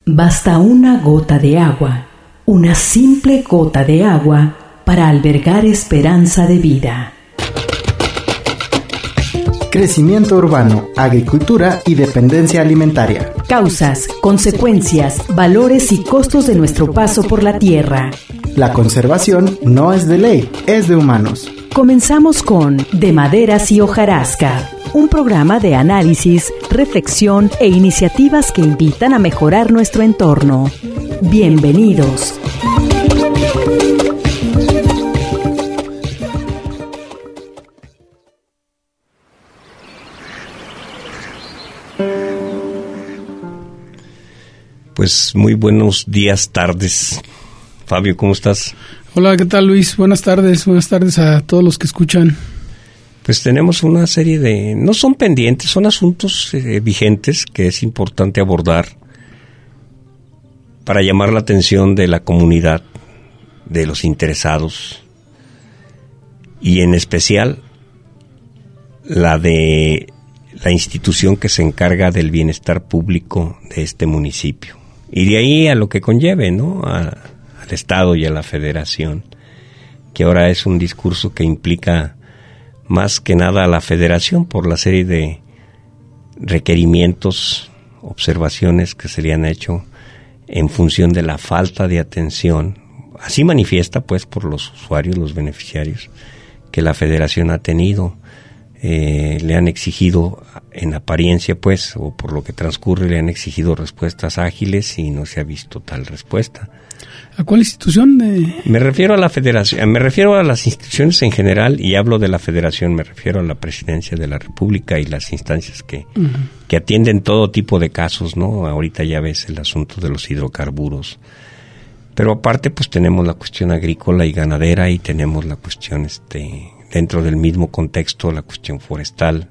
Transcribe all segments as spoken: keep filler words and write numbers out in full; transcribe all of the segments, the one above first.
Basta una gota de agua, una simple gota de agua, para albergar esperanza de vida. Crecimiento urbano, agricultura y dependencia alimentaria. Causas, consecuencias, valores y costos de nuestro paso por la tierra. La conservación no es de ley, es de humanos. Comenzamos con De Maderas y Hojarasca, un programa de análisis, reflexión e iniciativas que invitan a mejorar nuestro entorno. Bienvenidos. Pues muy buenos días, tardes. Fabio, ¿cómo estás? Hola, ¿qué tal, Luis? Buenas tardes, buenas tardes a todos los que escuchan. Pues tenemos una serie de... no son pendientes, son asuntos eh, vigentes que es importante abordar para llamar la atención de la comunidad, de los interesados, y en especial la de la institución que se encarga del bienestar público de este municipio. Y de ahí a lo que conlleve, ¿no? A, al Estado y a la Federación, que ahora es un discurso que implica más que nada a la Federación por la serie de requerimientos, observaciones que se le han hecho en función de la falta de atención, así manifiesta pues por los usuarios, los beneficiarios, que la Federación ha tenido. Eh, le han exigido, en apariencia pues, o por lo que transcurre, le han exigido respuestas ágiles y no se ha visto tal respuesta. ¿A cuál institución? Eh? Me refiero a la Federación, me refiero a las instituciones en general, y hablo de la Federación, me refiero a la Presidencia de la República y las instancias que, uh-huh. que atienden todo tipo de casos, ¿no? Ahorita ya ves el asunto de los hidrocarburos. Pero aparte pues tenemos la cuestión agrícola y ganadera, y tenemos la cuestión este dentro del mismo contexto, la cuestión forestal,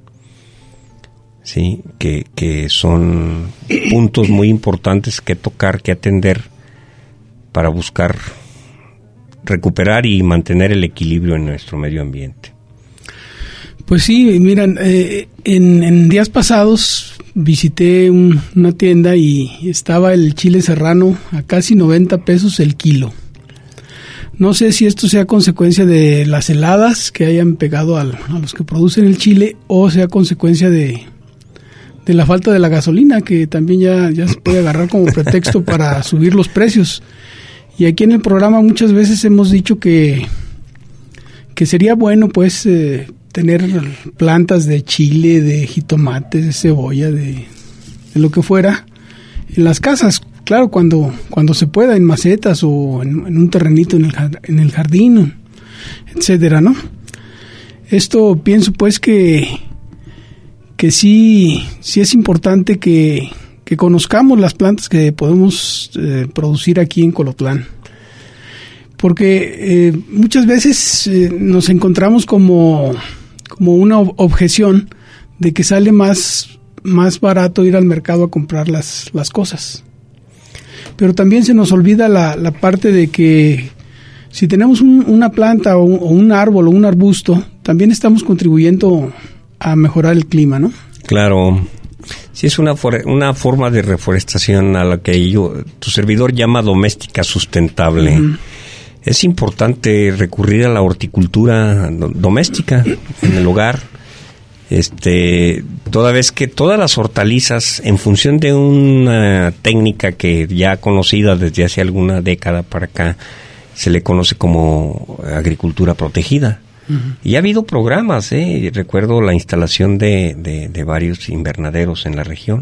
sí, que, que son puntos muy importantes que tocar, que atender para buscar recuperar y mantener el equilibrio en nuestro medio ambiente. Pues sí, miran, eh, en, en días pasados visité un, una tienda y estaba el chile serrano a casi noventa pesos el kilo. No sé si esto sea consecuencia de las heladas que hayan pegado al, a los que producen el chile, o sea consecuencia de, de la falta de la gasolina, que también ya, ya se puede agarrar como pretexto para subir los precios. Y aquí en el programa muchas veces hemos dicho que, que sería bueno pues eh, tener plantas de chile, de jitomate, de cebolla, de, de lo que fuera en las casas. Claro, cuando cuando se pueda, en macetas o en, en un terrenito en el, en el jardín, etcétera, ¿no? Esto pienso pues que que sí sí es importante que, que conozcamos las plantas que podemos eh, producir aquí en Colotlán, porque eh, muchas veces eh, nos encontramos como como una objeción de que sale más más barato ir al mercado a comprar las las cosas. Pero también se nos olvida la, la parte de que si tenemos un, una planta o un, o un árbol o un arbusto, también estamos contribuyendo a mejorar el clima, ¿no? Claro, sí, es una, for- una forma de reforestación a la que yo, tu servidor llama doméstica sustentable. Uh-huh. Es importante recurrir a la horticultura do- doméstica en el hogar. Este, toda vez que todas las hortalizas, en función de una técnica que ya conocida desde hace alguna década para acá, se le conoce como agricultura protegida. Uh-huh. Y ha habido programas, ¿eh? Recuerdo la instalación de, de, de varios invernaderos en la región,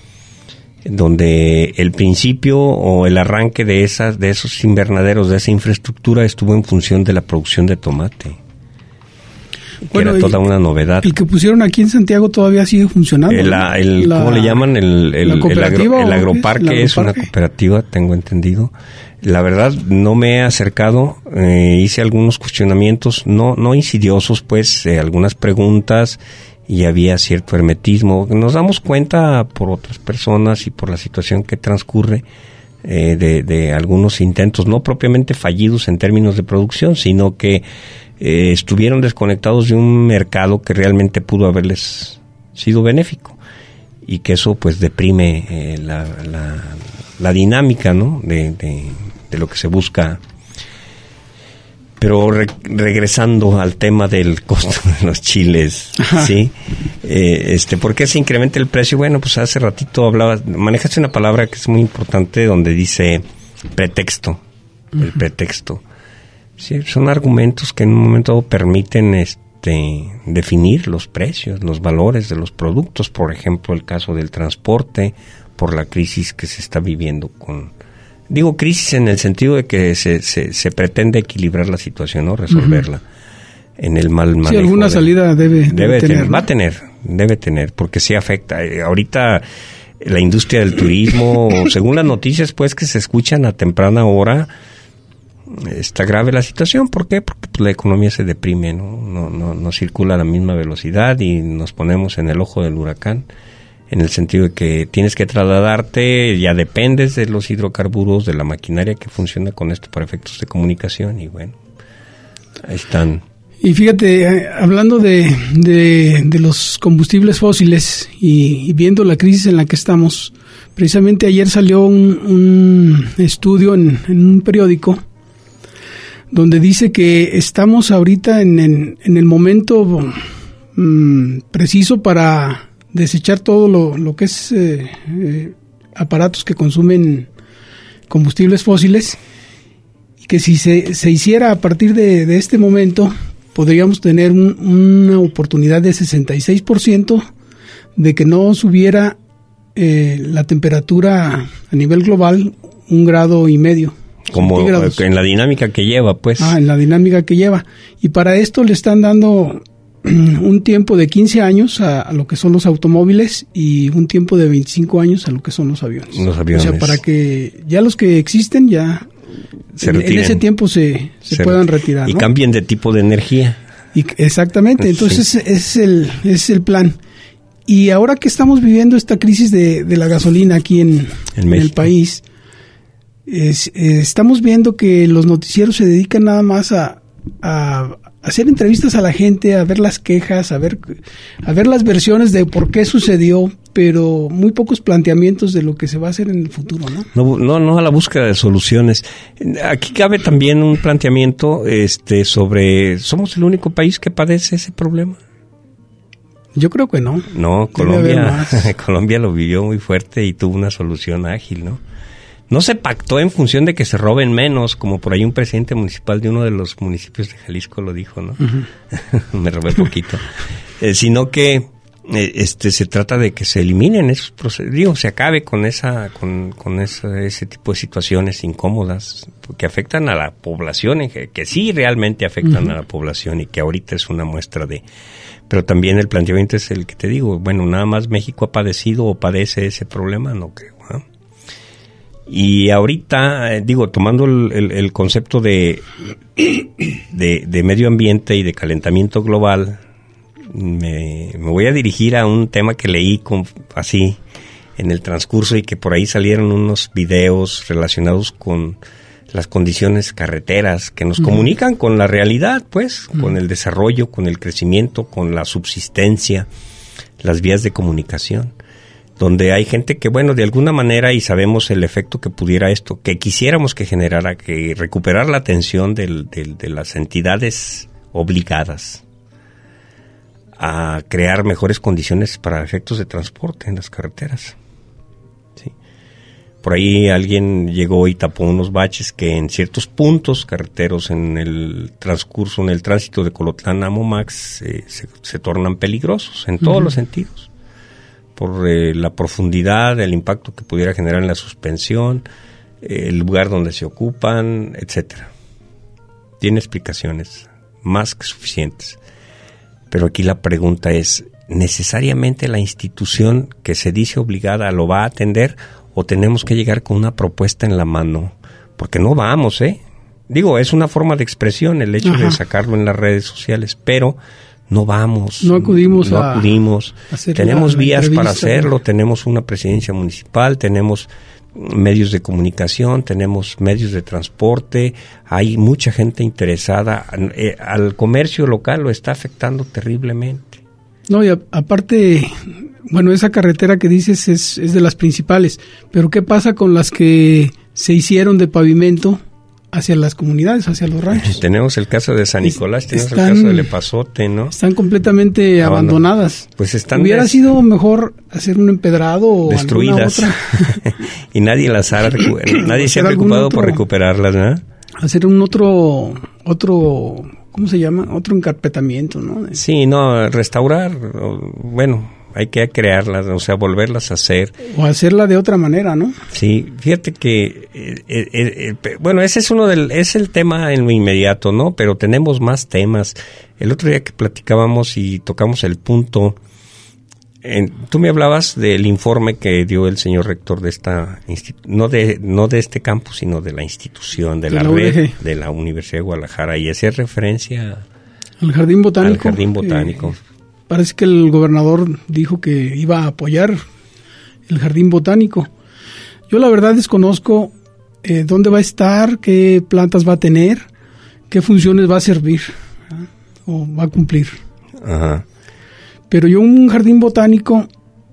donde el principio o el arranque de esas, de esos invernaderos, de esa infraestructura, estuvo en función de la producción de tomate. Bueno, era toda una novedad. El que pusieron aquí en Santiago todavía sigue funcionando. El, ¿no? el, la, ¿Cómo le llaman? El, el, ¿la cooperativa el, agro, el agroparque es, es una cooperativa, tengo entendido. La verdad, no me he acercado, eh, hice algunos cuestionamientos, no no insidiosos, pues, eh, algunas preguntas, y había cierto hermetismo. Nos damos cuenta por otras personas y por la situación que transcurre, eh, de, de algunos intentos, no propiamente fallidos en términos de producción, sino que eh, estuvieron desconectados de un mercado que realmente pudo haberles sido benéfico, y que eso pues deprime eh, la, la, la dinámica, ¿no? De, de, de lo que se busca. Pero re, regresando al tema del costo de los chiles, Ajá. ¿sí? Eh, este, ¿por qué se incrementa el precio? Bueno, pues hace ratito hablabas, manejaste una palabra que es muy importante donde dice pretexto, uh-huh. el pretexto. Sí, son argumentos que en un momento permiten este, definir los precios, los valores de los productos, por ejemplo, el caso del transporte, por la crisis que se está viviendo con... Digo crisis en el sentido de que se, se, se pretende equilibrar la situación, ¿no? Resolverla uh-huh. en el mal manejo. Sí, alguna de, salida debe, debe, debe tener. tener ¿no? Va a tener, debe tener, porque sí afecta. Eh, ahorita la industria del turismo, según las noticias pues que se escuchan a temprana hora, está grave la situación. ¿Por qué? Porque pues, la economía se deprime, ¿no? No, no, no circula a la misma velocidad y nos ponemos en el ojo del huracán. En el sentido de que tienes que trasladarte, ya dependes de los hidrocarburos, de la maquinaria que funciona con esto para efectos de comunicación y bueno, ahí están. Y fíjate, eh, hablando de, de, de los combustibles fósiles y, y viendo la crisis en la que estamos, precisamente ayer salió un, un estudio en, en un periódico donde dice que estamos ahorita en, en, en el momento mm, preciso para... desechar todo lo, lo que es eh, eh, aparatos que consumen combustibles fósiles y que si se, se hiciera a partir de, de este momento podríamos tener un, una oportunidad de sesenta y seis por ciento de que no subiera eh, la temperatura a nivel global un grado y medio. Como en la dinámica que lleva, pues. Ah, en la dinámica que lleva. Y para esto le están dando un tiempo de quince años a, a lo que son los automóviles y un tiempo de veinticinco años a lo que son los aviones. Los aviones. O sea, para que ya los que existen ya se en, en ese tiempo se, se, se puedan retirar. Y ¿no? cambien de tipo de energía. Y, exactamente, entonces sí. es, el, es el plan. Y ahora que estamos viviendo esta crisis de, de la gasolina aquí en, en, en el país, es, eh, estamos viendo que los noticieros se dedican nada más a... a hacer entrevistas a la gente, a ver las quejas, a ver a ver las versiones de por qué sucedió, pero muy pocos planteamientos de lo que se va a hacer en el futuro, ¿no? No, no, no a la búsqueda de soluciones. Aquí cabe también un planteamiento este sobre, ¿somos el único país que padece ese problema? Yo creo que no. No, Colombia, Colombia lo vivió muy fuerte y tuvo una solución ágil, ¿no? No se pactó en función de que se roben menos, como por ahí un presidente municipal de uno de los municipios de Jalisco lo dijo, ¿no? Uh-huh. Me robé poquito. Eh, sino que eh, este se trata de que se eliminen esos procesos, digo, se acabe con esa con con esa, ese tipo de situaciones incómodas que afectan a la población, que, que sí realmente afectan uh-huh. a la población y que ahorita es una muestra de... Pero también el planteamiento es el que te digo, bueno, nada más México ha padecido o padece ese problema, no creo. Y ahorita, eh, digo, tomando el, el, el concepto de, de, de medio ambiente y de calentamiento global, me, me voy a dirigir a un tema que leí con, así en el transcurso y que por ahí salieron unos videos relacionados con las condiciones carreteras que nos uh-huh. comunican con la realidad, pues, uh-huh. con el desarrollo, con el crecimiento, con la subsistencia, las vías de comunicación. Donde hay gente que, bueno, de alguna manera, y sabemos el efecto que pudiera esto, que quisiéramos que generara, que recuperar la atención del, del, de las entidades obligadas a crear mejores condiciones para efectos de transporte en las carreteras. ¿Sí? Por ahí alguien llegó y tapó unos baches que en ciertos puntos carreteros en el transcurso, en el tránsito de Colotlán a Momax, eh, se, se tornan peligrosos en todos uh-huh. los sentidos. Por eh, la profundidad, el impacto que pudiera generar en la suspensión, eh, el lugar donde se ocupan, etcétera. Tiene explicaciones más que suficientes. Pero aquí la pregunta es, ¿necesariamente la institución que se dice obligada lo va a atender o tenemos que llegar con una propuesta en la mano? Porque no vamos, ¿eh? Digo, es una forma de expresión el hecho Ajá. de sacarlo en las redes sociales, pero... No vamos, no acudimos, no a, acudimos. A tenemos la, la vías para hacerlo, tenemos una presidencia municipal, tenemos medios de comunicación, tenemos medios de transporte, hay mucha gente interesada. Eh, al comercio local lo está afectando terriblemente. No, y a, aparte, bueno, esa carretera que dices es, es de las principales, pero ¿qué pasa con las que se hicieron de pavimento hacia las comunidades, hacia los ranchos? Tenemos el caso de San Nicolás, tenemos están, el caso del Epazote, ¿no? Están completamente no, abandonadas. No. Pues están Hubiera des... sido mejor hacer un empedrado o destruidas. Alguna otra. Y nadie las ha recu- nadie se ha preocupado otro, por recuperarlas, ¿no? Hacer un otro otro ¿cómo se llama? Otro encarpetamiento, ¿no? Sí, no, restaurar, bueno, hay que crearlas, o sea, volverlas a hacer. O hacerla de otra manera, ¿no? Sí, fíjate que, eh, eh, eh, bueno, ese es uno del, es el tema en lo inmediato, ¿no? Pero tenemos más temas. El otro día que platicábamos y tocamos el punto, en, tú me hablabas del informe que dio el señor rector de esta, institu- no de no de este campus, sino de la institución, de, de la, la red U D G. De la Universidad de Guadalajara, y hacía referencia al Jardín Botánico. Al Jardín Botánico. Eh, Parece que el gobernador dijo que iba a apoyar el Jardín Botánico. Yo la verdad desconozco eh, dónde va a estar, qué plantas va a tener, qué funciones va a servir, ¿eh? o va a cumplir. Ajá. Pero yo un jardín botánico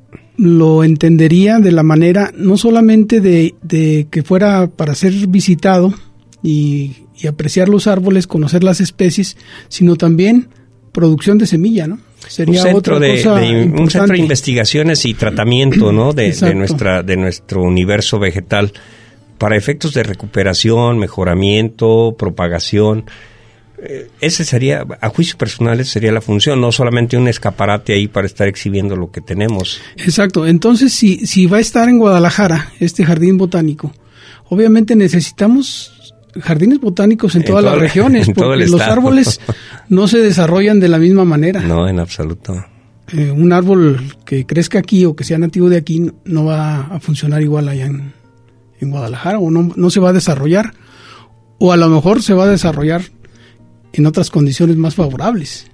lo entendería de la manera no solamente de, de que fuera para ser visitado y, y apreciar los árboles, conocer las especies, sino también producción de semilla, ¿no? Sería un centro otra de, cosa de un centro de investigaciones y tratamiento, ¿no? De, de nuestra de nuestro universo vegetal para efectos de recuperación, mejoramiento, propagación. Eh, ese sería, a juicio personal, esa sería la función, no solamente un escaparate ahí para estar exhibiendo lo que tenemos. Exacto. Entonces, si si va a estar en Guadalajara este jardín botánico, obviamente necesitamos jardines botánicos en, en todas las regiones, porque los estado. árboles no se desarrollan de la misma manera. No, en absoluto. Eh, un árbol que crezca aquí o que sea nativo de aquí no va a funcionar igual allá en, en Guadalajara, o no, no se va a desarrollar, o a lo mejor se va a desarrollar en otras condiciones más favorables.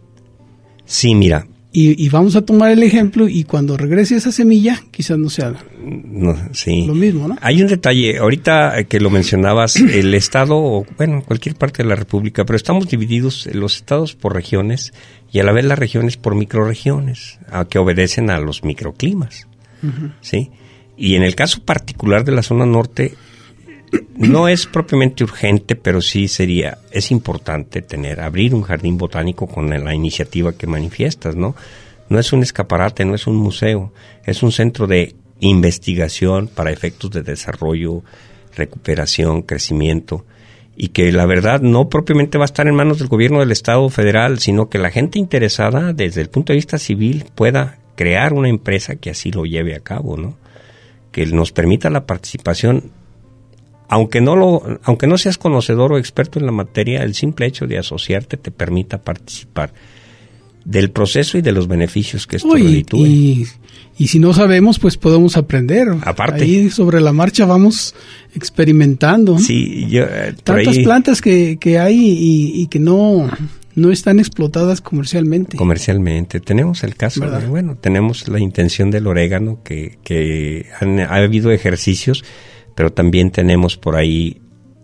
Sí, mira. Y, y vamos a tomar el ejemplo, y cuando regrese esa semilla, quizás no sea no, sí. lo mismo, ¿no? Hay un detalle, ahorita que lo mencionabas, el Estado, o bueno, cualquier parte de la República, pero estamos divididos los estados por regiones y a la vez las regiones por microrregiones, a que obedecen a los microclimas, uh-huh. ¿sí? Y en el caso particular de la zona norte, no es propiamente urgente, pero sí sería, es importante tener, abrir un jardín botánico con la iniciativa que manifiestas, ¿no? No es un escaparate, no es un museo, es un centro de investigación para efectos de desarrollo, recuperación, crecimiento, y que la verdad no propiamente va a estar en manos del gobierno del Estado federal, sino que la gente interesada desde el punto de vista civil pueda crear una empresa que así lo lleve a cabo, ¿no? Que nos permita la participación. Aunque no lo, aunque no seas conocedor o experto en la materia, el simple hecho de asociarte te permita participar del proceso y de los beneficios que esto reditúe. Y, y si no sabemos, pues podemos aprender. Aparte. Ahí sobre la marcha vamos experimentando. Sí, yo, eh, tantas ahí, plantas que, que hay y, y que no, no están explotadas comercialmente. Comercialmente. Tenemos el caso, de, bueno, tenemos la intención del orégano, que, que han, ha habido ejercicios, pero también tenemos por ahí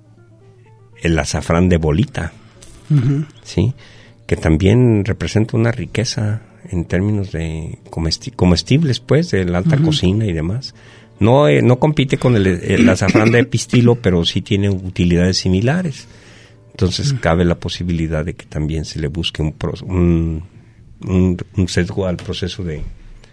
el azafrán de bolita, uh-huh. ¿sí? Que también representa una riqueza en términos de comesti- comestibles, pues, de la alta uh-huh. cocina y demás. No, eh, no compite con el, el azafrán de pistilo, pero sí tiene utilidades similares. Entonces uh-huh. cabe la posibilidad de que también se le busque un, pro, un, un, un sesgo al proceso de,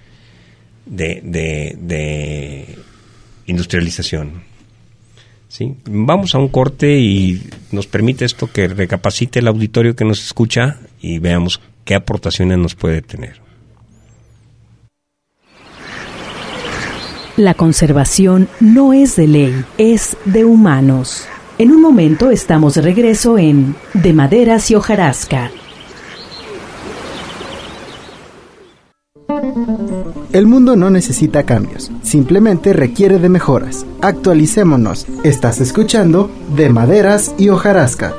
de, de, de industrialización. ¿Sí? Vamos a un corte y nos permite esto que recapacite el auditorio que nos escucha y veamos qué aportaciones nos puede tener. La conservación no es de ley, es de humanos. En un momento estamos de regreso en De Maderas y Hojarasca. El mundo no necesita cambios, simplemente requiere de mejoras. Actualicémonos. Estás escuchando De Maderas y Hojarasca.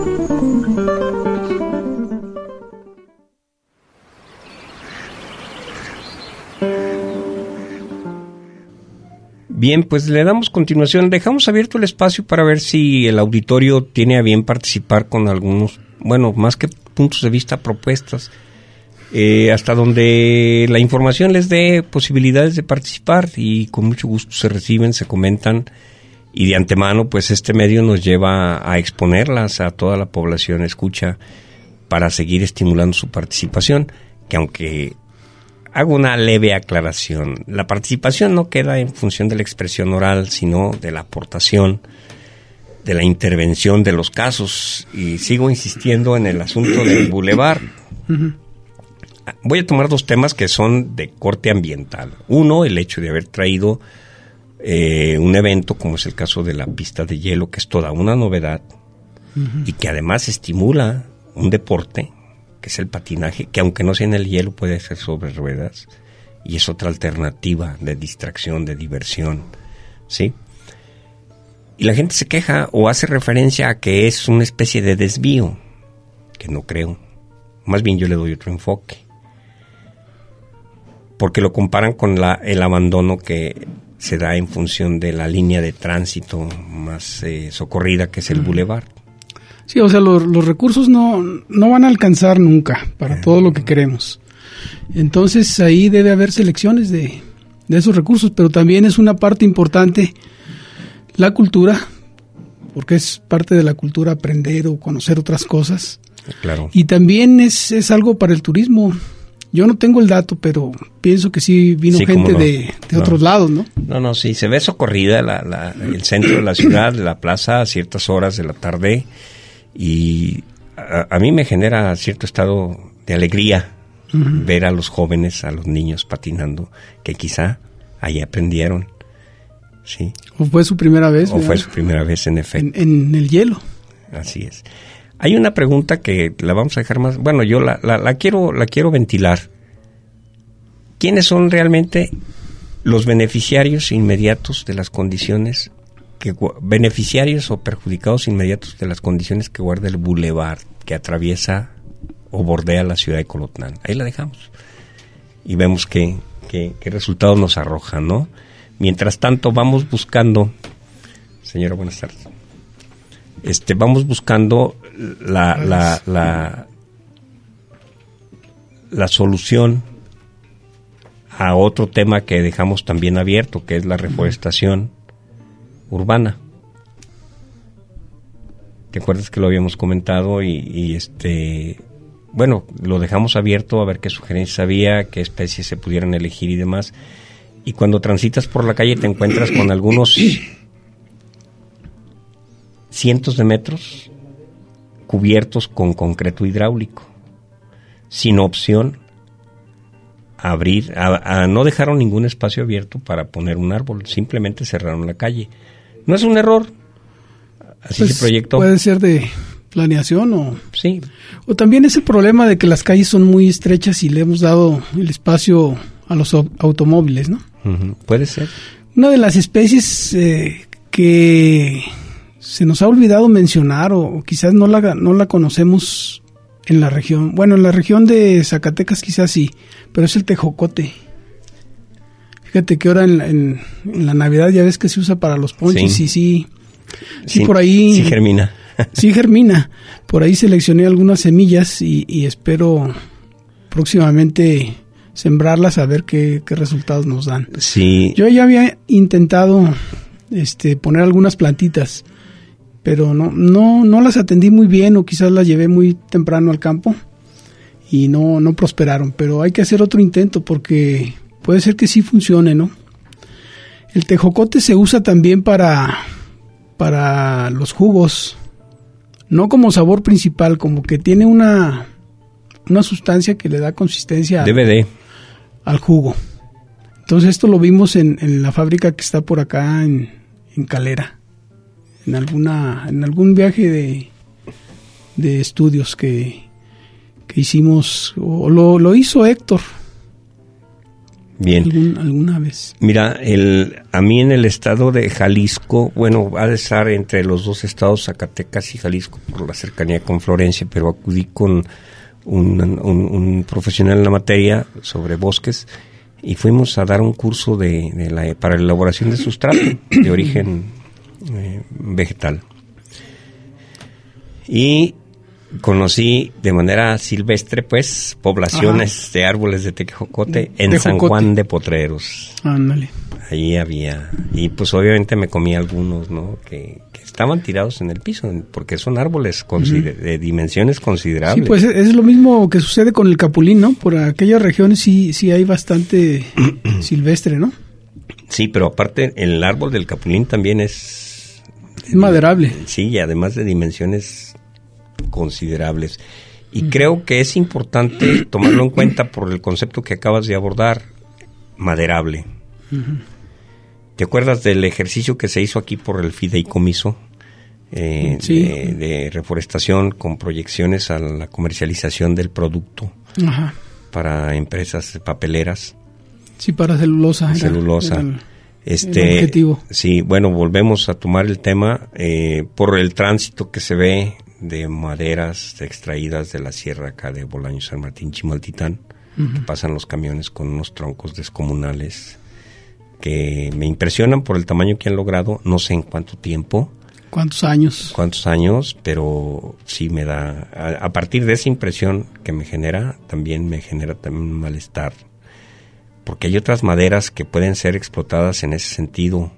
Bien, pues le damos continuación. Dejamos abierto el espacio para ver si el auditorio tiene a bien participar con algunos, bueno, más que puntos de vista, propuestas. eh, hasta donde la información les dé posibilidades de participar, y con mucho gusto se reciben, se comentan, y de antemano pues este medio nos lleva a exponerlas a toda la población escucha para seguir estimulando su participación, que aunque hago una leve aclaración, la participación no queda en función de la expresión oral, sino de la aportación, de la intervención de los casos, y sigo insistiendo en el asunto del bulevar. Uh-huh. Voy a tomar dos temas que son de corte ambiental. Uno, el hecho de haber traído eh, un evento como es el caso de la pista de hielo, que es toda una novedad, uh-huh, y que además estimula un deporte, que es el patinaje, que aunque no sea en el hielo puede ser sobre ruedas, y es otra alternativa de distracción, de diversión, ¿sí? Y la gente se queja o hace referencia a que es una especie de desvío, que no creo. Más bien yo le doy otro enfoque, porque lo comparan con la, el abandono que se da en función de la línea de tránsito más eh, socorrida, que es el uh-huh. bulevar. Sí, o sea, los, los recursos no, no van a alcanzar nunca para uh-huh. todo lo que queremos. Entonces ahí debe haber selecciones de, de esos recursos, pero también es una parte importante la cultura, porque es parte de la cultura aprender o conocer otras cosas. Claro. Y también es, es algo para el turismo. Yo no tengo el dato, pero pienso que sí vino sí, gente no. de, de no. otros lados, ¿no? No, no, sí, se ve socorrida la, la, el centro de la ciudad, la plaza, a ciertas horas de la tarde, y a, a mí me genera cierto estado de alegría uh-huh. ver a los jóvenes, a los niños patinando, que quizá ahí aprendieron, ¿sí? O fue su primera vez. O ¿verdad? Fue su primera vez, en efecto. En, en el hielo. Así es. Hay una pregunta que la vamos a dejar más... Bueno, yo la, la, la quiero la quiero ventilar. ¿Quiénes son realmente los beneficiarios inmediatos de las condiciones, que beneficiarios o perjudicados inmediatos de las condiciones que guarda el bulevar que atraviesa o bordea la ciudad de Colotlán? Ahí la dejamos. Y vemos qué, qué, qué resultados nos arrojan, ¿no? Mientras tanto, vamos buscando... Señora, buenas tardes. Este, vamos buscando la, la, la, la solución a otro tema que dejamos también abierto, que es la reforestación urbana. ¿Te acuerdas que lo habíamos comentado? Y, y este, bueno, lo dejamos abierto a ver qué sugerencias había, qué especies se pudieran elegir y demás. Y cuando transitas por la calle te encuentras con algunos cientos de metros cubiertos con concreto hidráulico, sin opción a abrir, a, a no dejaron ningún espacio abierto para poner un árbol, simplemente cerraron la calle. ¿No es un error? Así pues se proyectó. Puede ser de planeación o... Sí. O también ese problema de que las calles son muy estrechas y le hemos dado el espacio a los automóviles, ¿no? Uh-huh. Puede ser. Una de las especies eh, que se nos ha olvidado mencionar o, o quizás no la, no la conocemos en la región, bueno, en la región de Zacatecas quizás sí, pero es el tejocote. Fíjate que ahora en, en, en la Navidad ya ves que se usa para los ponches sí. y sí, sí, sí por ahí... Sí germina. Sí germina. Por ahí seleccioné algunas semillas y, y espero próximamente sembrarlas a ver qué, qué resultados nos dan. Sí. Yo ya había intentado este, poner algunas plantitas, pero no, no, no las atendí muy bien o quizás las llevé muy temprano al campo y no, no prosperaron, pero hay que hacer otro intento porque puede ser que sí funcione, ¿no? El tejocote se usa también para, para los jugos, no como sabor principal, como que tiene una, una sustancia que le da consistencia D V D al jugo. Entonces esto lo vimos en, en la fábrica que está por acá en, en Calera, en alguna en algún viaje de, de estudios que, que hicimos, o lo, lo hizo Héctor. Bien. Algún, alguna vez. Mira, el, a mí en el estado de Jalisco, bueno, va a estar entre los dos estados, Zacatecas y Jalisco, por la cercanía con Florencia, pero acudí con un, un, un profesional en la materia sobre bosques y fuimos a dar un curso de, de la, para la elaboración de sustrato de origen eh, vegetal. Y conocí de manera silvestre, pues, poblaciones Ajá. de árboles de tejocote en Tejocote. San Juan de Potreros. Ándale. Ahí había, y pues obviamente me comí algunos, ¿no? Que, que estaban tirados en el piso, porque son árboles consider- uh-huh. de dimensiones considerables. Sí, pues es lo mismo que sucede con el capulín, ¿no? Por aquellas regiones sí, sí hay bastante silvestre, ¿no? Sí, pero aparte el árbol del capulín también es... Es maderable. Sí, y además de dimensiones considerables. Y uh-huh. creo que es importante tomarlo en cuenta por el concepto que acabas de abordar, maderable. Uh-huh. ¿Te acuerdas del ejercicio que se hizo aquí por el fideicomiso eh, sí. de, de reforestación con proyecciones a la comercialización del producto Ajá. para empresas papeleras? Sí, para celulosa. Era, celulosa. Era el, este, el objetivo. Sí, bueno, volvemos a tomar el tema eh, por el tránsito que se ve de maderas extraídas de la sierra acá de Bolaños, San Martín, Chimaltitán, uh-huh. que pasan los camiones con unos troncos descomunales que me impresionan por el tamaño que han logrado, no sé en cuánto tiempo. ¿Cuántos años? ¿Cuántos años? Pero sí me da, a, a partir de esa impresión que me genera, también me genera también un malestar, porque hay otras maderas que pueden ser explotadas en ese sentido,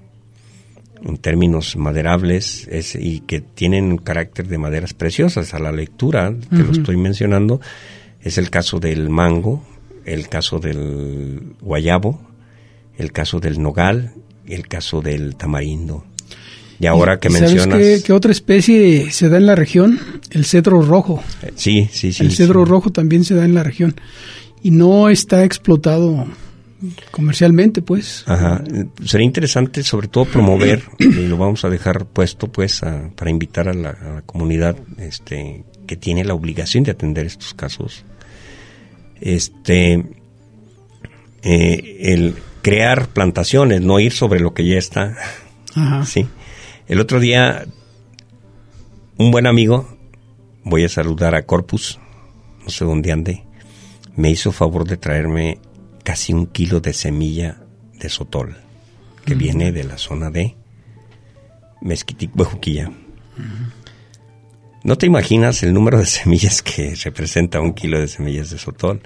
en términos maderables, es, y que tienen un carácter de maderas preciosas. A la lectura, te uh-huh. lo estoy mencionando, es el caso del mango, el caso del guayabo, el caso del nogal y el caso del tamarindo. Y ahora que ¿sabes mencionas... qué, qué otra especie se da en la región? El cedro rojo. Eh, sí, sí, sí. El cedro sí. rojo también se da en la región. Y no está explotado comercialmente, pues. Ajá. Sería interesante, sobre todo, promover, y lo vamos a dejar puesto, pues, a, para invitar a la, a la comunidad este, que tiene la obligación de atender estos casos. Este... Eh, el crear plantaciones, no ir sobre lo que ya está. Ajá. Sí. El otro día, un buen amigo, voy a saludar a Corpus, no sé dónde ande, me hizo favor de traerme casi un kilo de semilla de sotol, que uh-huh. viene de la zona de Mezquitic, Bejuquilla. Uh-huh. No te imaginas el número de semillas que representa un kilo de semillas de sotol.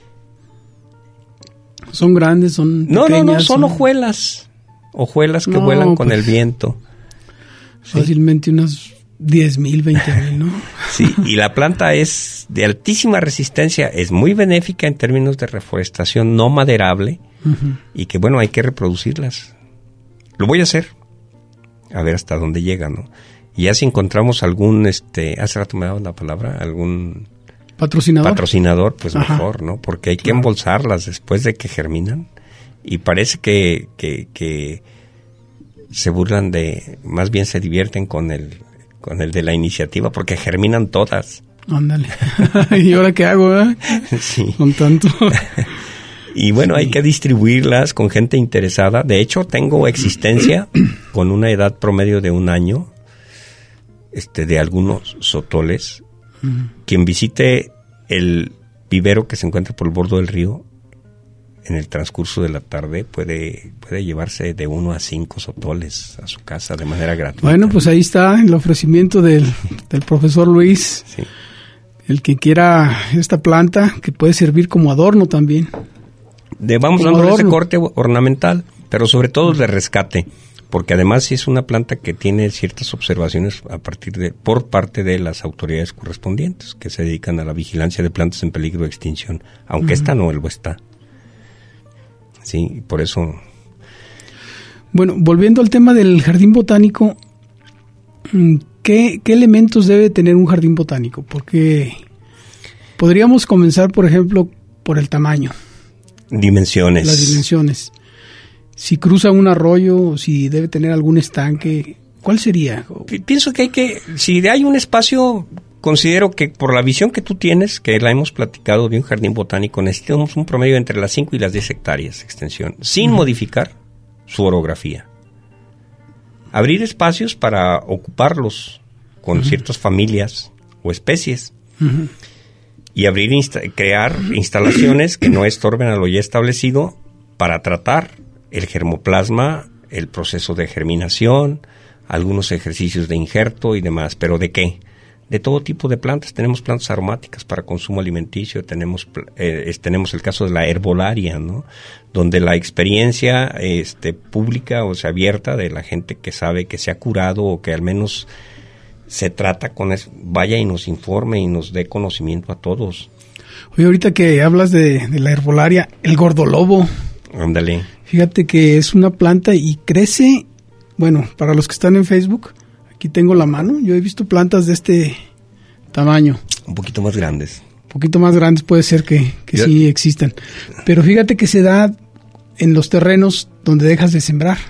Son grandes, son No, pequeñas, no, no, son, son hojuelas. Hojuelas que no, vuelan con pues, el viento. Fácilmente ¿sí? unas diez mil, veinte mil, ¿no? Sí, y la planta es de altísima resistencia, es muy benéfica en términos de reforestación no maderable, uh-huh. y que, bueno, hay que reproducirlas. Lo voy a hacer, a ver hasta dónde llega, ¿no? Y ya si encontramos algún, este, hace rato me daba la palabra, algún... ¿Patrocinador? Patrocinador, pues Ajá. mejor, ¿no? Porque hay que claro. embolsarlas después de que germinan. Y parece que, que, que se burlan de, más bien se divierten con el, con el de la iniciativa, porque germinan todas. Ándale. ¿Y ahora qué hago, eh? Sí. Con tanto. Y bueno, sí. hay que distribuirlas con gente interesada. De hecho, tengo existencia con una edad promedio de un año, este, de algunos sotoles. Uh-huh. Quien visite el vivero que se encuentra por el borde del río en el transcurso de la tarde puede puede llevarse de uno a cinco sotoles a su casa de manera gratuita. Bueno, pues ahí está el ofrecimiento del, del profesor Luis. Sí. El que quiera esta planta, que puede servir como adorno también. De, vamos dando ese corte ornamental, pero sobre todo de rescate. Porque además sí es una planta que tiene ciertas observaciones a partir de por parte de las autoridades correspondientes que se dedican a la vigilancia de plantas en peligro de extinción, aunque uh-huh. esta no lo está. Sí, por eso. Bueno, volviendo al tema del jardín botánico, ¿qué, qué elementos debe tener un jardín botánico? Porque podríamos comenzar, por ejemplo, por el tamaño. Dimensiones. Las dimensiones. Si cruza un arroyo, si debe tener algún estanque, ¿cuál sería? Pienso que hay que, si hay un espacio, considero que por la visión que tú tienes, que la hemos platicado de un jardín botánico, necesitamos un promedio entre las cinco y las diez hectáreas de extensión, sin uh-huh. modificar su orografía. Abrir espacios para ocuparlos con uh-huh. ciertas familias o especies. Uh-huh. Y abrir, insta- crear uh-huh. instalaciones que no estorben a lo ya establecido para tratar el germoplasma, el proceso de germinación, algunos ejercicios de injerto y demás. ¿Pero de qué? de todo tipo de plantas. Tenemos plantas aromáticas para consumo alimenticio, tenemos eh, tenemos el caso de la herbolaria, ¿no? Donde la experiencia este, pública, o sea, abierta, de la gente que sabe que se ha curado o que al menos se trata con eso, vaya y nos informe y nos dé conocimiento a todos. Oye, ahorita que hablas de, de la herbolaria, el gordolobo. Ándale. Fíjate que es una planta y crece, bueno, para los que están en Facebook, aquí tengo la mano, yo he visto plantas de este tamaño. Un poquito más grandes. Un poquito más grandes puede ser que, que Yo... sí existan. Pero fíjate que se da en los terrenos donde dejas de sembrar.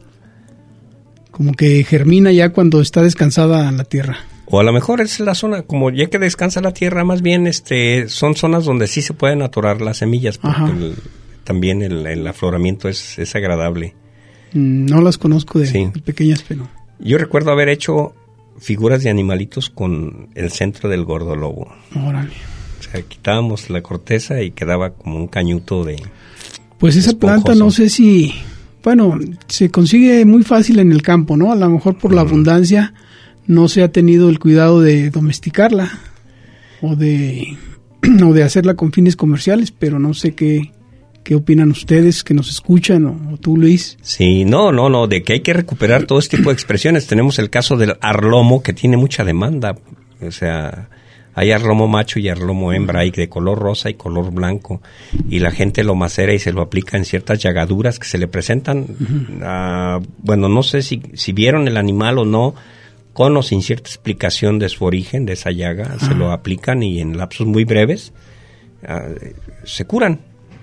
Como que germina ya cuando está descansada la tierra. O a lo mejor es la zona, como ya que descansa la tierra, más bien este son zonas donde sí se pueden atorar las semillas, porque el, también el, el afloramiento es, es agradable. No las conozco de, sí. de pequeñas, pero... Yo recuerdo haber hecho figuras de animalitos con el centro del gordolobo. Órale. O sea, quitábamos la corteza y quedaba como un cañuto de... Pues esa esponjoso. planta no sé si... Bueno, se consigue muy fácil en el campo, ¿no? A lo mejor por la uh-huh. abundancia no se ha tenido el cuidado de domesticarla o de, o de hacerla con fines comerciales, pero no sé qué, qué opinan ustedes que nos escuchan o, o tú, Luis. Sí, no, no, no, de que hay que recuperar todo este tipo de expresiones. Tenemos el caso del arlomo, que tiene mucha demanda, o sea... Hay arlomo macho y arlomo hembra, hay de color rosa y color blanco, y la gente lo macera y se lo aplica en ciertas llagaduras que se le presentan. Uh-huh. a, bueno, no sé si, si vieron el animal o no, con o sin cierta explicación de su origen, de esa llaga, uh-huh. se lo aplican y en lapsos muy breves uh, se curan.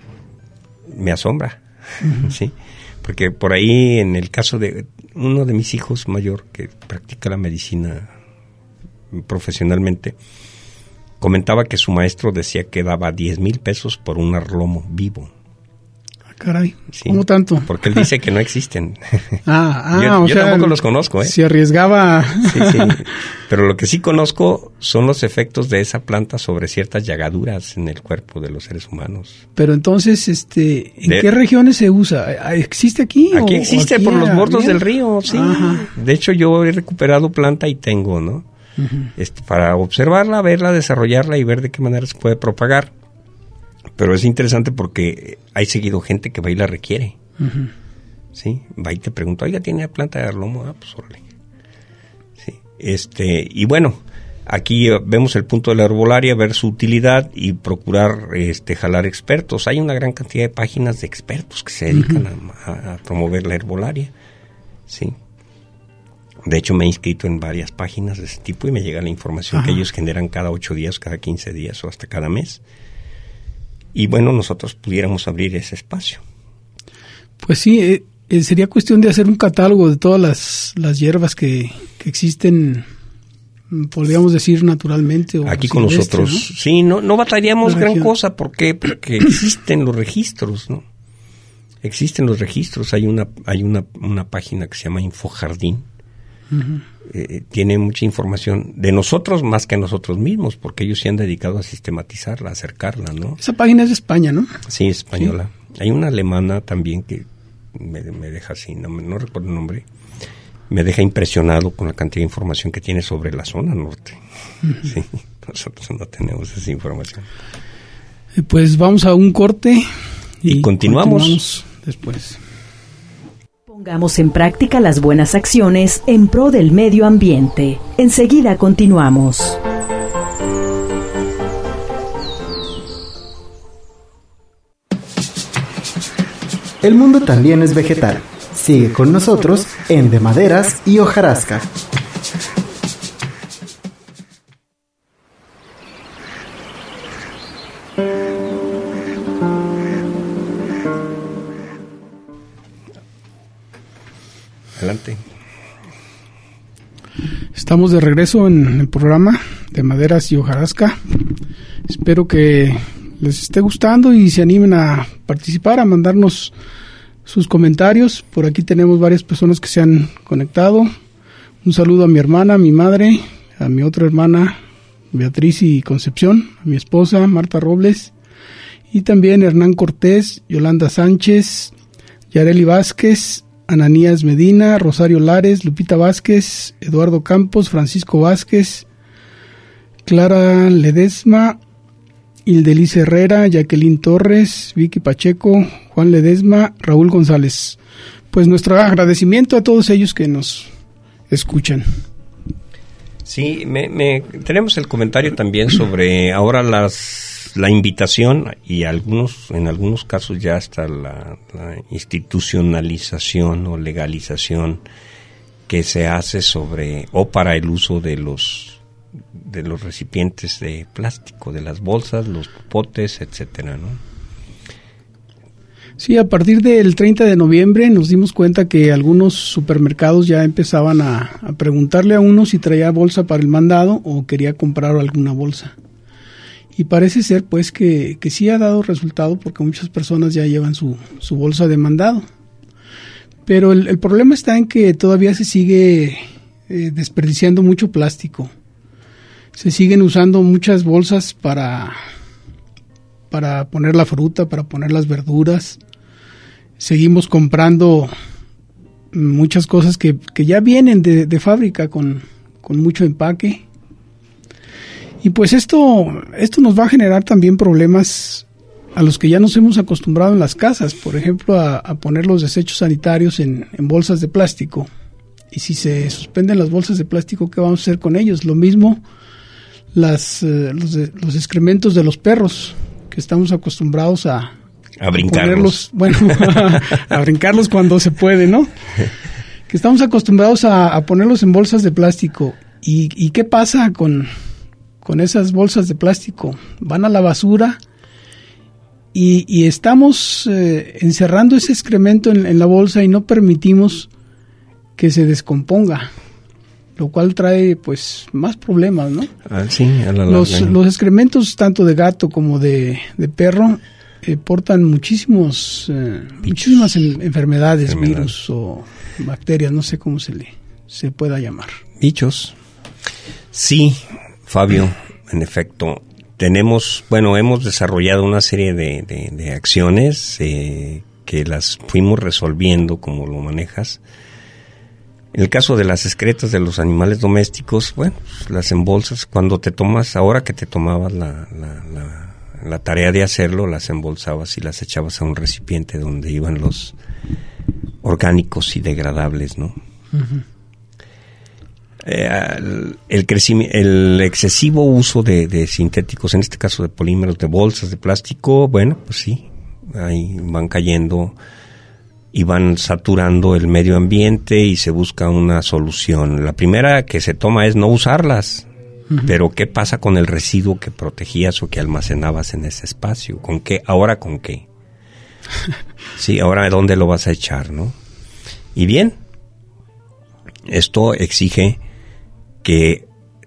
Me asombra, uh-huh. ¿sí? Porque por ahí, en el caso de uno de mis hijos mayor, que practica la medicina profesionalmente, comentaba que su maestro decía que daba diez mil pesos por un arlomo vivo. Ah, caray, sí, ¿cómo tanto? Porque él dice que no existen. Ah, ah, yo o yo sea, tampoco los conozco, ¿eh? Se arriesgaba. Sí, sí. Pero lo que sí conozco son los efectos de esa planta sobre ciertas llagaduras en el cuerpo de los seres humanos. Pero entonces, este, ¿en de, qué regiones se usa? ¿Existe aquí? Aquí o, existe, o aquí por los bordos bien? del río, sí. Ajá. De hecho, yo he recuperado planta y tengo, ¿no? Uh-huh. Este, para observarla, verla, desarrollarla y ver de qué manera se puede propagar. Pero es interesante porque hay seguido gente que va y la requiere. Uh-huh. ¿Sí? Va y te pregunta, oiga, ¿tiene planta de arlomo? Ah, pues órale. Sí. Este, y bueno, aquí vemos el punto de la herbolaria, ver su utilidad y procurar este, jalar expertos. Hay una gran cantidad de páginas de expertos que se dedican uh-huh. a, a promover la herbolaria. Sí. De hecho, me he inscrito en varias páginas de ese tipo y me llega la información Ajá. que ellos generan cada ocho días, cada quince días o hasta cada mes. Y bueno, nosotros pudiéramos abrir ese espacio. Pues sí, eh, sería cuestión de hacer un catálogo de todas las, las hierbas que, que existen, podríamos decir, naturalmente. O aquí con nosotros, ¿no? Sí, no, no batallaríamos gran cosa. ¿Por qué? Porque existen los registros, ¿no? Existen los registros. Hay una, hay una, una página que se llama Infojardín. Uh-huh. Eh, tiene mucha información de nosotros más que nosotros mismos, porque ellos se han dedicado a sistematizarla, a acercarla, ¿no? Esa página es de España, ¿no? Sí, española. Sí. Hay una alemana también que me, me deja así, no, no recuerdo el nombre, me deja impresionado con la cantidad de información que tiene sobre la zona norte. Uh-huh. Sí, nosotros no tenemos esa información. Eh, pues vamos a un corte y, y continuamos. continuamos después. Pongamos en práctica las buenas acciones en pro del medio ambiente. Enseguida continuamos. El mundo también es vegetal. Sigue con nosotros en De Maderas y Hojarasca. Adelante. Estamos de regreso en el programa de Maderas y Hojarasca. Espero que les esté gustando y se animen a participar, a mandarnos sus comentarios. Por aquí tenemos varias personas que se han conectado. Un saludo a mi hermana, a mi madre, a mi otra hermana Beatriz y Concepción, a mi esposa Marta Robles, y también Hernán Cortés, Yolanda Sánchez, Yareli Vázquez, Ananías Medina, Rosario Lares, Lupita Vázquez, Eduardo Campos, Francisco Vázquez, Clara Ledesma, Ildeliz Herrera, Jacqueline Torres, Vicky Pacheco, Juan Ledesma, Raúl González. Pues nuestro agradecimiento a todos ellos que nos escuchan. Sí, me, me, tenemos el comentario también sobre ahora las la invitación y algunos en algunos casos ya hasta la, la institucionalización o legalización que se hace sobre o para el uso de los de los recipientes de plástico, de las bolsas, los potes, etcétera, ¿no? Sí, a partir del treinta de noviembre nos dimos cuenta que algunos supermercados ya empezaban a, a preguntarle a uno si traía bolsa para el mandado o quería comprar alguna bolsa. Y parece ser pues que, que sí ha dado resultado porque muchas personas ya llevan su, su bolsa de mandado. Pero el, el problema está en que todavía se sigue eh, desperdiciando mucho plástico. Se siguen usando muchas bolsas para, para poner la fruta, para poner las verduras. Seguimos comprando muchas cosas que, que ya vienen de, de fábrica con, con mucho empaque. Y pues esto, esto nos va a generar también problemas a los que ya nos hemos acostumbrado en las casas. Por ejemplo, a, a poner los desechos sanitarios en, en bolsas de plástico. Y si se suspenden las bolsas de plástico, ¿qué vamos a hacer con ellos? Lo mismo las eh, los, de, los excrementos de los perros, que estamos acostumbrados a, a brincarlos. Bueno, a, a brincarlos cuando se puede, ¿no? Que estamos acostumbrados a, a ponerlos en bolsas de plástico. ¿Y, y qué pasa con, con esas bolsas de plástico? Van a la basura y, y estamos eh, encerrando ese excremento en, en la bolsa y no permitimos que se descomponga, lo cual trae pues más problemas, ¿no? Ah, sí, a la los, larga. los excrementos tanto de gato como de, de perro eh, portan muchísimos eh, muchísimas en, enfermedades, Enfermedad. virus o bacterias, no sé cómo se le se pueda llamar. Bichos. Sí, Fabio, en efecto, tenemos, bueno, hemos desarrollado una serie de, de, de acciones eh, que las fuimos resolviendo como lo manejas. En el caso de las excretas de los animales domésticos, bueno, las embolsas, cuando te tomas, ahora que te tomabas la, la, la, la tarea de hacerlo, las embolsabas y las echabas a un recipiente donde iban los orgánicos y degradables, ¿no? Uh-huh. Eh, el, el, crecimi- el excesivo uso de, de sintéticos, en este caso de polímeros, de bolsas de plástico, bueno, pues sí, ahí van cayendo y van saturando el medio ambiente y se busca una solución. La primera que se toma es no usarlas, uh-huh. Pero ¿qué pasa con el residuo que protegías o que almacenabas en ese espacio? ¿Con qué? ¿Ahora con qué? Sí, ahora ¿dónde lo vas a echar, no? Y bien, esto exige que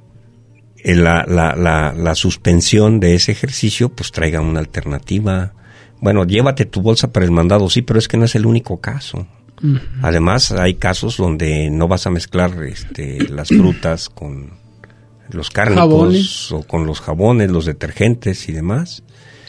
la, la, la, la suspensión de ese ejercicio pues traiga una alternativa. Bueno, llévate tu bolsa para el mandado, sí, pero es que no es el único caso. Uh-huh. Además, hay casos donde no vas a mezclar este, las frutas con los cárnicos jabones. O con los jabones, los detergentes y demás.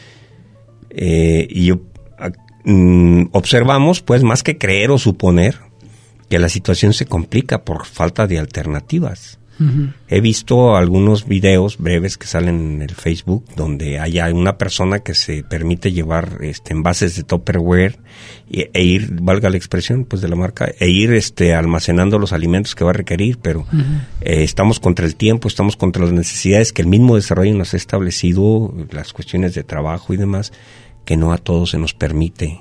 Eh, y mm, observamos, pues, más que creer o suponer, que la situación se complica por falta de alternativas. Uh-huh. He visto algunos videos breves que salen en el Facebook donde hay una persona que se permite llevar este envases de Tupperware e, e ir, valga la expresión pues de la marca, e ir este almacenando los alimentos que va a requerir, pero uh-huh. eh, estamos contra el tiempo, estamos contra las necesidades que el mismo desarrollo nos ha establecido, las cuestiones de trabajo y demás, que no a todos se nos permite.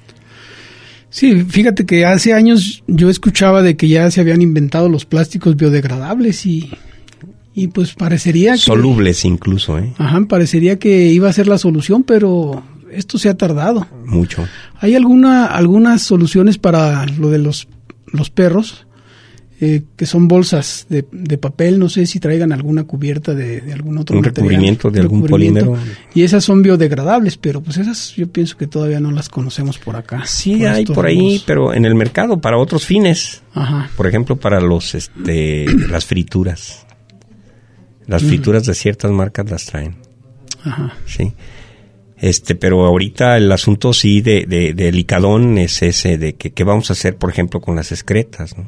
Sí, fíjate que hace años yo escuchaba de que ya se habían inventado los plásticos biodegradables y, y pues parecería que... Solubles incluso, ¿eh? Ajá, parecería que iba a ser la solución, pero esto se ha tardado. Mucho. Hay alguna algunas soluciones para lo de los, los perros, eh, que son bolsas de, de papel, no sé si traigan alguna cubierta de, de algún otro un material. Recubrimiento de algún polímero. Y esas son biodegradables, pero pues esas yo pienso que todavía no las conocemos por acá. Sí, por hay por ahí, rumbos. Pero en el mercado para otros fines. Ajá. Por ejemplo, para los este las frituras. Las frituras uh-huh. de ciertas marcas las traen. Ajá. Sí. Este, pero ahorita el asunto sí de, de, de delicadón es ese, de que qué vamos a hacer, por ejemplo, con las excretas, ¿no?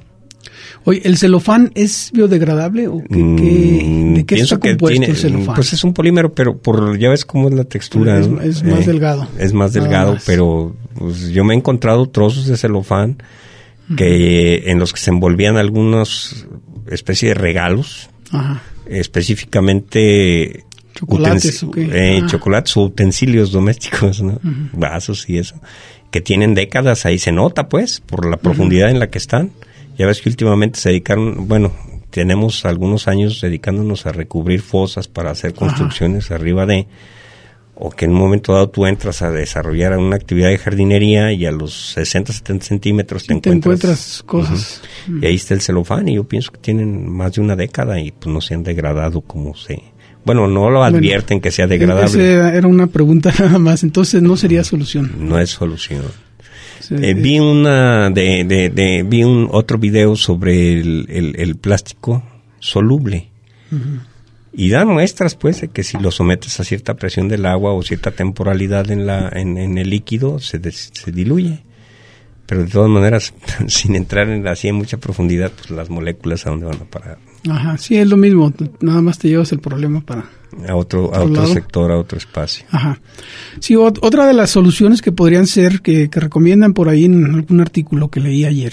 Oye, ¿el celofán es biodegradable o qué, qué, de qué está compuesto tiene, el celofán? Pues es un polímero, pero por ya ves cómo es la textura. Es, ¿no? es más eh, delgado. Es más delgado, más. pero pues, yo me he encontrado trozos de celofán uh-huh. que en los que se envolvían algunas especies de regalos, Ajá. específicamente chocolates, utens- eh, ah. chocolates o utensilios domésticos, ¿no? Uh-huh. Vasos y eso, que tienen décadas, ahí se nota pues, por la profundidad uh-huh. en la que están. Ya ves que últimamente se dedicaron, bueno, tenemos algunos años dedicándonos a recubrir fosas para hacer construcciones Ajá. arriba de, o que en un momento dado tú entras a desarrollar una actividad de jardinería y a los sesenta, setenta centímetros sí, te, te encuentras, encuentras cosas. Uh-huh, y ahí está el celofán y yo pienso que tienen más de una década y pues no se han degradado como se... Bueno, no lo advierten bueno, que sea degradable. Esa era una pregunta nada más, entonces no sería solución. No es solución. Sí, eh, vi una de, de, de vi un otro video sobre el, el, el plástico soluble uh-huh. y da muestras pues de que si lo sometes a cierta presión del agua o cierta temporalidad en la en, en el líquido se, des, se diluye, pero de todas maneras sin entrar en así en mucha profundidad pues las moléculas a dónde van a parar. Ajá, sí, es lo mismo, nada más te llevas el problema para a otro, otro a otro lado. sector, a otro espacio. Ajá. Sí, ot- otra de las soluciones que podrían ser, que, que recomiendan por ahí en algún artículo que leí ayer,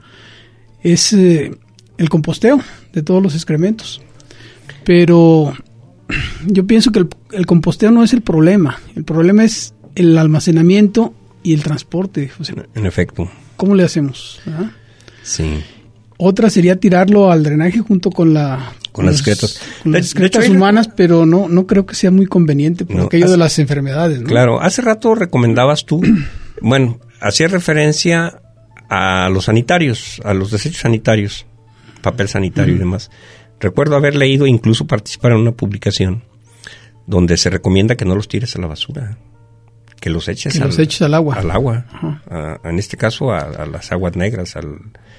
es eh, el composteo de todos los excrementos. Pero yo pienso que el, el composteo no es el problema, el problema es el almacenamiento y el transporte. O sea, en efecto. ¿Cómo le hacemos? ¿Ah? Sí. Otra sería tirarlo al drenaje junto con la con las excretas, con las excretas humanas, pero no no creo que sea muy conveniente por no, aquello hace, de las enfermedades, ¿no? Claro, hace rato recomendabas tú, bueno, hacías referencia a los sanitarios, a los desechos sanitarios, papel sanitario uh-huh. y demás. Recuerdo haber leído, incluso participar en una publicación donde se recomienda que no los tires a la basura, que los eches, que al, los eches al agua, al agua, uh-huh. a, en este caso a, a las aguas negras, al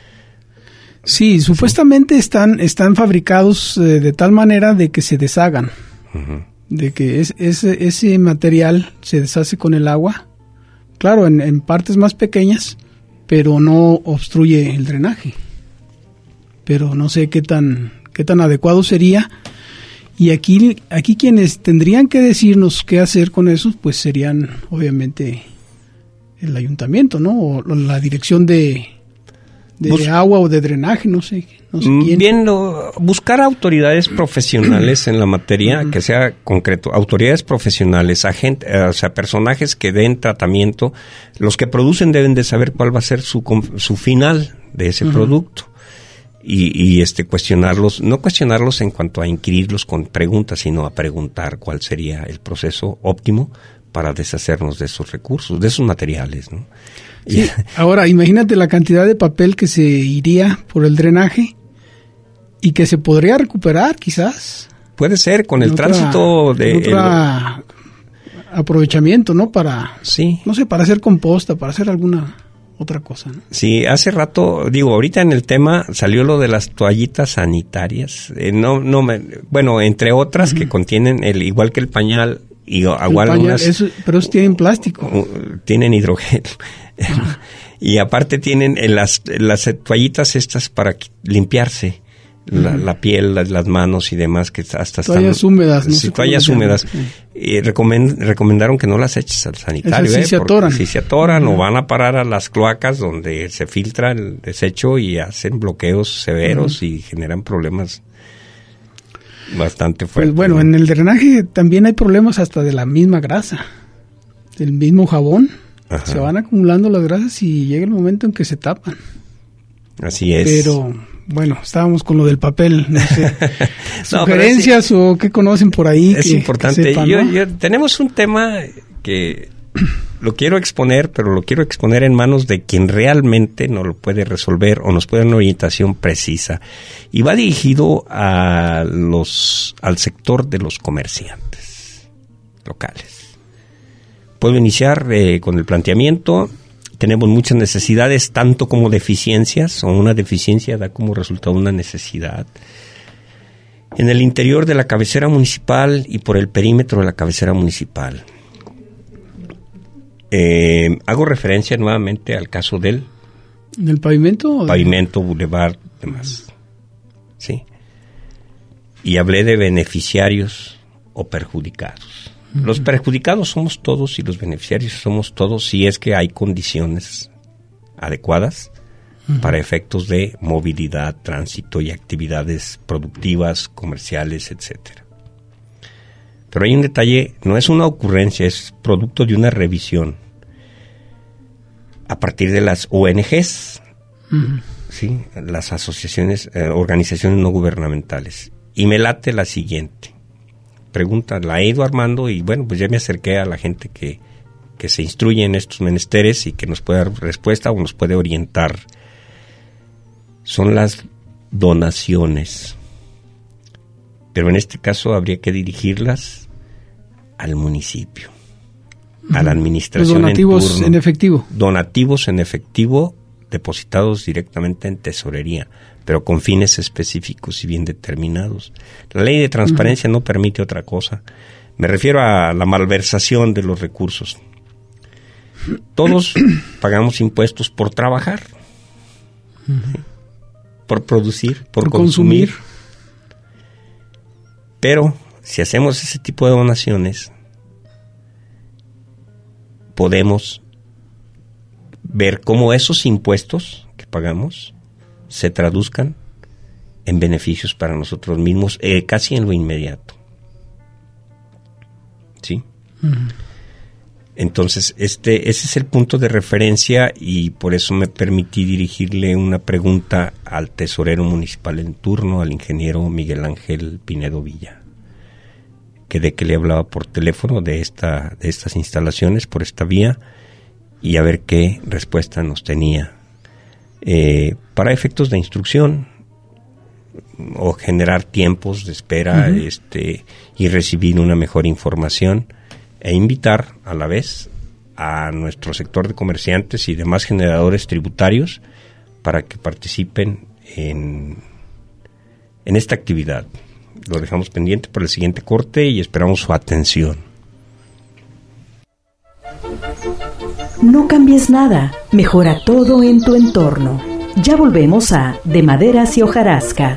Sí, supuestamente están están fabricados eh, de tal manera de que se deshagan, uh-huh. de que es, ese, ese material se deshace con el agua, claro, en, en partes más pequeñas, pero no obstruye el drenaje. Pero no sé qué tan qué tan adecuado sería. Y aquí aquí quienes tendrían que decirnos qué hacer con eso, pues serían obviamente el ayuntamiento, ¿no? O la dirección de de Bus- agua o de drenaje, no sé, no sé quién. Viendo, buscar autoridades profesionales en la materia, uh-huh. que sea concreto, autoridades profesionales, agentes, o sea, personajes que den tratamiento. Los que producen deben de saber cuál va a ser su su final de ese uh-huh. producto. Y, y este cuestionarlos, no cuestionarlos en cuanto a inquirirlos con preguntas, sino a preguntar cuál sería el proceso óptimo para deshacernos de esos recursos, de esos materiales, ¿no? Sí, ahora imagínate la cantidad de papel que se iría por el drenaje y que se podría recuperar quizás. Puede ser, con el otra, tránsito de... Otra el... aprovechamiento, ¿no? Para, sí. no sé, para hacer composta, para hacer alguna otra cosa, ¿no? Sí, hace rato, digo, ahorita en el tema salió lo de las toallitas sanitarias. Eh, no, no me, bueno, entre otras uh-huh. que contienen, el igual que el pañal, y igual pañal, unas, eso, pero esos tienen plástico. Uh, tienen hidrógeno. Uh-huh. Y aparte tienen las, las toallitas estas para limpiarse la, uh-huh. la piel, las, las manos y demás, que hasta toallas están, húmedas, no sí, toallas húmedas. Sí. Y recomend, recomendaron que no las eches al sanitario, sí eh, se atoran. Si se atoran uh-huh. o van a parar a las cloacas donde se filtra el desecho y hacen bloqueos severos uh-huh. y generan problemas bastante fuertes. Pues bueno, ¿no? En el drenaje también hay problemas hasta de la misma grasa, del mismo jabón. Ajá. Se van acumulando las grasas y llega el momento en que se tapan. Así es. Pero bueno, estábamos con lo del papel. No sé, no, ¿sugerencias sí, o qué conocen por ahí? Es que, importante. que sepan, yo, ¿no? yo, tenemos un tema que lo quiero exponer, pero lo quiero exponer en manos de quien realmente nos lo puede resolver o nos puede dar una orientación precisa. Y va dirigido a los al sector de los comerciantes locales. Puedo iniciar eh, con el planteamiento. Tenemos muchas necesidades, tanto como deficiencias, o una deficiencia da como resultado una necesidad. En el interior de la cabecera municipal y por el perímetro de la cabecera municipal. Eh, hago referencia nuevamente al caso del... ¿Del pavimento? Pavimento, bulevar, demás. ¿Sí? Y hablé de beneficiarios o perjudicados. Uh-huh. Los perjudicados somos todos y los beneficiarios somos todos si es que hay condiciones adecuadas uh-huh. para efectos de movilidad, tránsito y actividades productivas, comerciales, etcétera. Pero hay un detalle, no es una ocurrencia, es producto de una revisión a partir de las O N Ges, uh-huh. ¿sí? Las asociaciones, eh, organizaciones no gubernamentales. Y me late la siguiente pregunta, la he ido armando y bueno, pues ya me acerqué a la gente que, que se instruye en estos menesteres y que nos puede dar respuesta o nos puede orientar. Son las donaciones. Pero en este caso habría que dirigirlas al municipio, uh-huh. a la administración. Los donativos en turno. en efectivo. Donativos en efectivo depositados directamente en tesorería, pero con fines específicos y bien determinados. La ley de transparencia uh-huh. no permite otra cosa. Me refiero a la malversación de los recursos. Todos pagamos impuestos por trabajar, uh-huh. ¿sí? por producir, por, por consumir. consumir. Pero si hacemos ese tipo de donaciones, podemos ver cómo esos impuestos que pagamos se traduzcan en beneficios para nosotros mismos, eh, casi en lo inmediato. ¿Sí? Uh-huh. Entonces, este, ese es el punto de referencia y por eso me permití dirigirle una pregunta al tesorero municipal en turno, al ingeniero Miguel Ángel Pinedo Villa, que de que le hablaba por teléfono de esta, de estas instalaciones, por esta vía, y a ver qué respuesta nos tenía eh, para efectos de instrucción o generar tiempos de espera uh-huh. este, y recibir una mejor información e invitar a la vez a nuestro sector de comerciantes y demás generadores tributarios para que participen en, en esta actividad. Lo dejamos pendiente para el siguiente corte y esperamos su atención. No cambies nada, mejora todo en tu entorno. Ya volvemos a De Maderas y Hojarasca.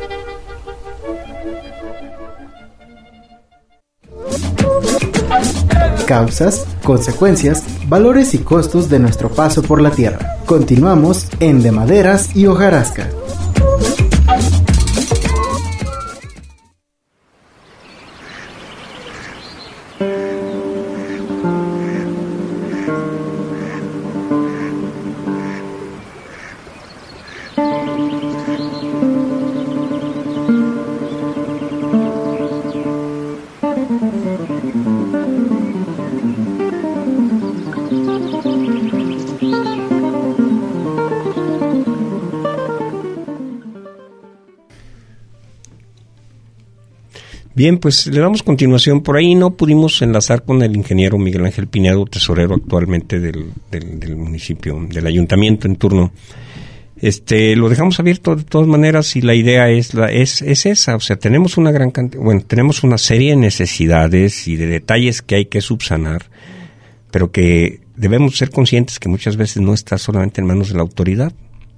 Causas, consecuencias, valores y costos de nuestro paso por la Tierra. Continuamos en De Maderas y Hojarasca. Bien, pues le damos continuación. Por ahí no pudimos enlazar con el ingeniero Miguel Ángel Pinedo, tesorero actualmente del, del, del municipio, del ayuntamiento en turno. Este, lo dejamos abierto de todas maneras y la idea es la es es esa, o sea, tenemos una gran cantidad, bueno, tenemos una serie de necesidades y de detalles que hay que subsanar, pero que debemos ser conscientes que muchas veces no está solamente en manos de la autoridad,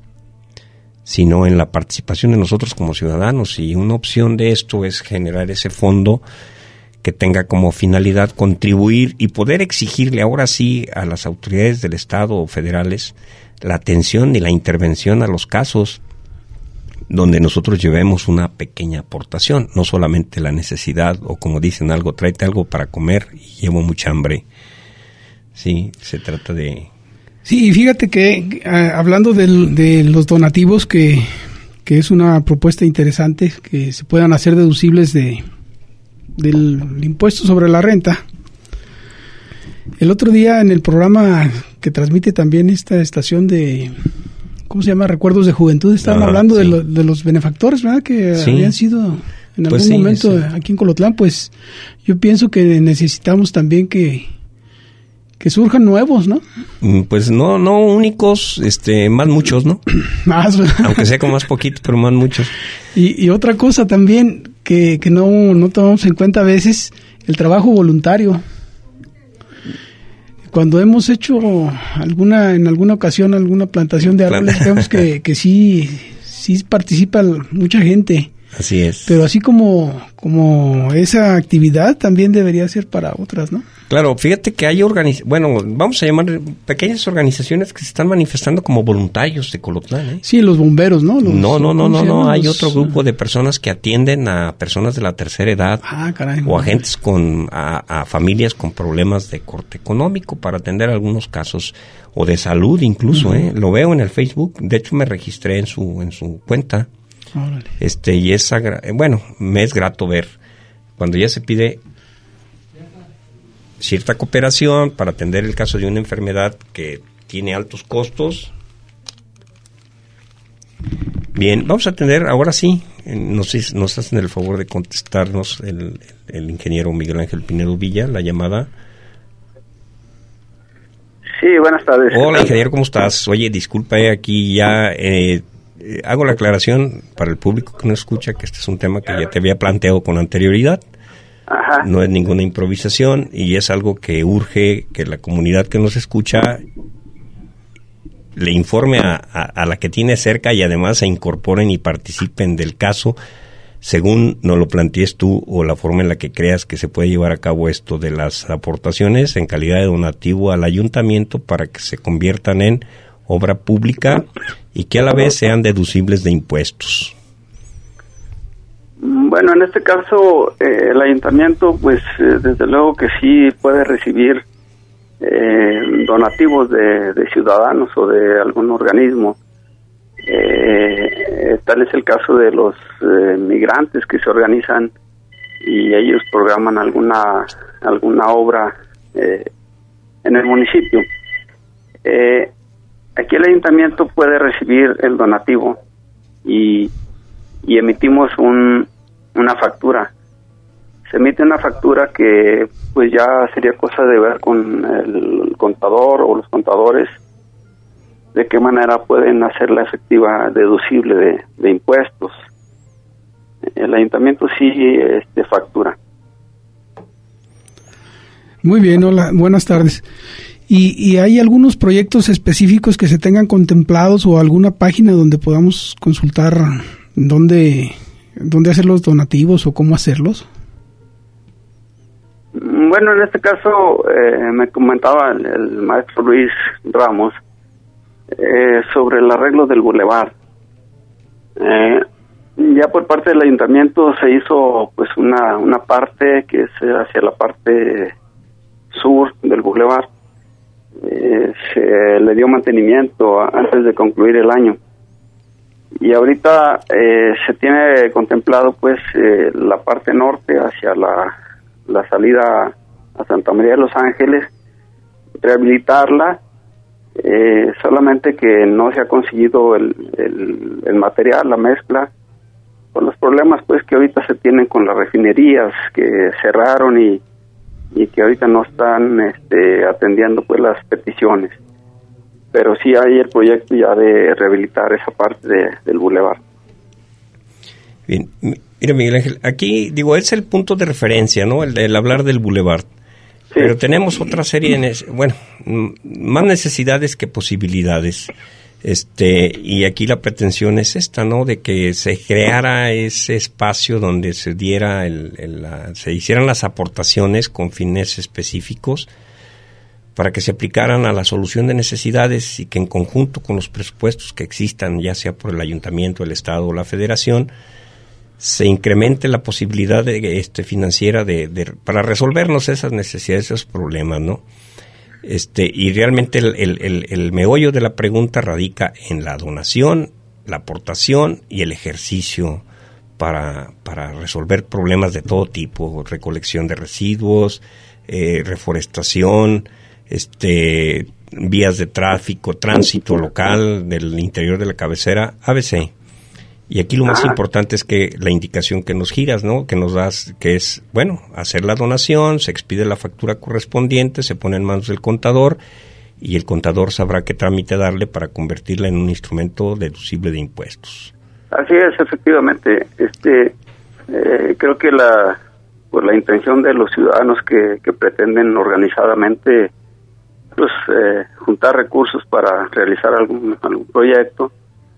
sino en la participación de nosotros como ciudadanos, y una opción de esto es generar ese fondo que tenga como finalidad contribuir y poder exigirle ahora sí a las autoridades del Estado o federales la atención y la intervención a los casos donde nosotros llevemos una pequeña aportación, no solamente la necesidad o como dicen algo, tráete algo para comer y llevo mucha hambre. Sí, se trata de... Sí, fíjate que uh, hablando del, de los donativos, que, que es una propuesta interesante, que se puedan hacer deducibles de del impuesto sobre la renta. El otro día en el programa que transmite también esta estación de, ¿cómo se llama? Recuerdos de Juventud, estaban ah, hablando sí. de, lo, de los benefactores, ¿verdad? Que sí. habían sido en pues algún sí, momento sí. aquí en Colotlán. Pues yo pienso que necesitamos también que que surjan nuevos, ¿no? Pues no, no únicos, este, más muchos, ¿no? Más, aunque sea con más poquito, pero más muchos. Y, y otra cosa también que, que no, no tomamos en cuenta a veces, el trabajo voluntario. Cuando hemos hecho alguna, en alguna ocasión, alguna plantación de árboles, vemos que, que sí, sí participa mucha gente. Así es. Pero así como, como esa actividad también debería ser para otras, ¿no? Claro, fíjate que hay organiz- bueno, vamos a llamar pequeñas organizaciones que se están manifestando como voluntarios de Colotlán, ¿eh? Sí, los bomberos, ¿no? Los, no, no, no, no, no, hay los... otro grupo de personas que atienden a personas de la tercera edad. Ah, caray. O a gentes con, a, a familias con problemas de corte económico para atender algunos casos, o de salud incluso, uh-huh. ¿eh? Lo veo en el Facebook, de hecho me registré en su, en su cuenta. Órale. Este, y es, agra- bueno, me es grato ver cuando ya se pide cierta cooperación para atender el caso de una enfermedad que tiene altos costos. Bien, vamos a atender ahora sí, nos, nos hacen el favor de contestarnos el, el ingeniero Miguel Ángel Pinedo Villa, la llamada. Sí, buenas tardes. Hola, ingeniero, ¿cómo estás? Oye, disculpa, eh, aquí ya eh, eh, hago la aclaración para el público que no escucha que este es un tema que ya te había planteado con anterioridad. Ajá. No es ninguna improvisación y es algo que urge que la comunidad que nos escucha le informe a, a, a la que tiene cerca y además se incorporen y participen del caso según nos lo plantees tú o la forma en la que creas que se puede llevar a cabo esto de las aportaciones en calidad de donativo al ayuntamiento para que se conviertan en obra pública y que a la vez sean deducibles de impuestos. Bueno, en este caso eh, el ayuntamiento pues eh, desde luego que sí puede recibir eh, donativos de, de ciudadanos o de algún organismo. Eh, tal es el caso de los eh, migrantes que se organizan y ellos programan alguna alguna obra eh, en el municipio. Eh, aquí el ayuntamiento puede recibir el donativo y, y emitimos un, una factura. Se emite una factura que pues ya sería cosa de ver con el contador o los contadores de qué manera pueden hacerla efectiva, deducible de, de impuestos. El ayuntamiento sí este, factura. Muy bien, hola, buenas tardes. ¿Y, ¿Y hay algunos proyectos específicos que se tengan contemplados o alguna página donde podamos consultar dónde, dónde hacer los donativos o cómo hacerlos? Bueno, en este caso eh, me comentaba el, el maestro Luis Ramos Eh, sobre el arreglo del bulevar. Eh, ya por parte del ayuntamiento se hizo pues una una parte que es hacia la parte sur del bulevar. Eh, se le dio mantenimiento antes de concluir el año y ahorita eh, se tiene contemplado pues eh, la parte norte hacia la, la salida a Santa María de los Ángeles, rehabilitarla. Eh, solamente que no se ha conseguido el, el, el material, la mezcla, por los problemas pues que ahorita se tienen con las refinerías que cerraron y, y que ahorita no están este, atendiendo pues las peticiones, pero sí hay el proyecto ya de rehabilitar esa parte de, del bulevar. Bien, mira Miguel Ángel, aquí digo es el punto de referencia, ¿no? El, el hablar del bulevar. Sí. Pero tenemos otra serie, de, bueno, más necesidades que posibilidades. Este, y aquí la pretensión es esta, ¿no? De que se creara ese espacio donde se diera el, el, la, se hicieran las aportaciones con fines específicos para que se aplicaran a la solución de necesidades y que en conjunto con los presupuestos que existan, ya sea por el ayuntamiento, el estado o la federación, se incremente la posibilidad de, este, financiera de, de para resolvernos esas necesidades, esos problemas, ¿no? Este, y realmente el, el, el, el meollo de la pregunta radica en la donación, la aportación y el ejercicio para, para resolver problemas de todo tipo, recolección de residuos, eh, reforestación, este, vías de tráfico, tránsito local del interior de la cabecera, A B C. Y aquí lo más ah. importante es que la indicación que nos giras, ¿no? Que nos das, que es, bueno, hacer la donación, se expide la factura correspondiente, se pone en manos del contador y el contador sabrá qué trámite darle para convertirla en un instrumento deducible de impuestos. Así es, efectivamente. Este, eh, creo que la, por la intención de los ciudadanos que, que pretenden organizadamente, pues, eh, juntar recursos para realizar algún algún proyecto,